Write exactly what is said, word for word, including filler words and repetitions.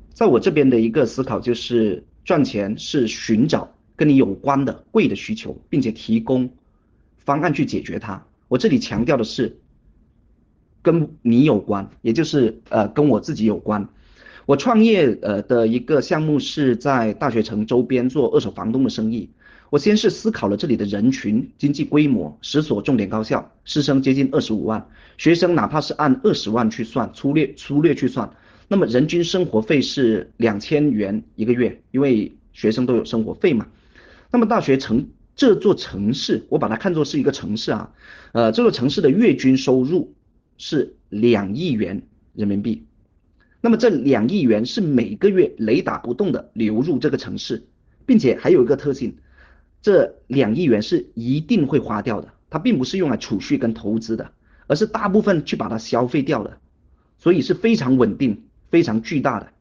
在我这边的一个思考就是，赚钱是寻找跟你有关的贵的需求，并且提供方案去解决它。我这里强调的是跟你有关，也就是呃跟我自己有关。我创业呃的一个项目是在大学城周边做二手房东的生意。我先是思考了这里的人群、经济规模，十所重点高校，师生接近二十五万，学生哪怕是按二十万去算，粗略粗略去算，那么人均生活费是两千元一个月，因为学生都有生活费嘛。那么大学城这座城市，我把它看作是一个城市啊，呃，这座城市的月均收入是两亿元人民币。那么这两亿元是每个月雷打不动的流入这个城市，并且还有一个特性，这两亿元是一定会花掉的，它并不是用来储蓄跟投资的，而是大部分去把它消费掉的，所以是非常稳定、非常巨大的。